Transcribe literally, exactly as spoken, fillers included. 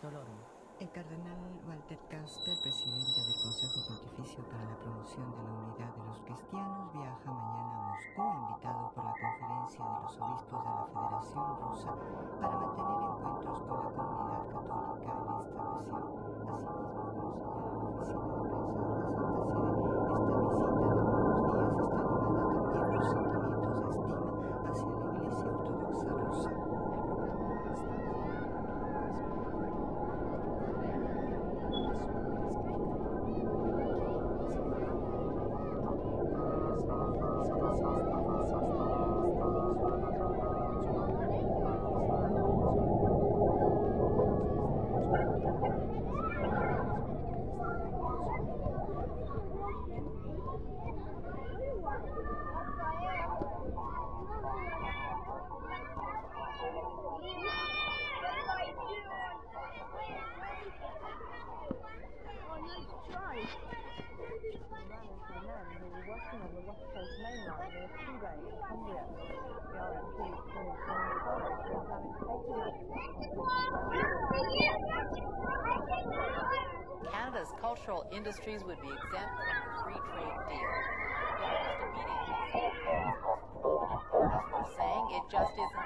El cardenal Walter Kasper, presidente del Consejo Pontificio para la Promoción de la Unidad de los Cristianos, viaja mañana a Moscú, invitado por la Conferencia de los Obispos de la Federación Rusa, para mantener encuentros con la comunidad católica en esta nación. Asimismo, como señala la oficina de prensa de la Santa Sede, esta visita de algunos días está animada también por sentimientos de estima hacia la Iglesia Ortodoxa rusa. Canada's cultural industries would be exempt from the free trade deal. It almost immediately, saying it just isn't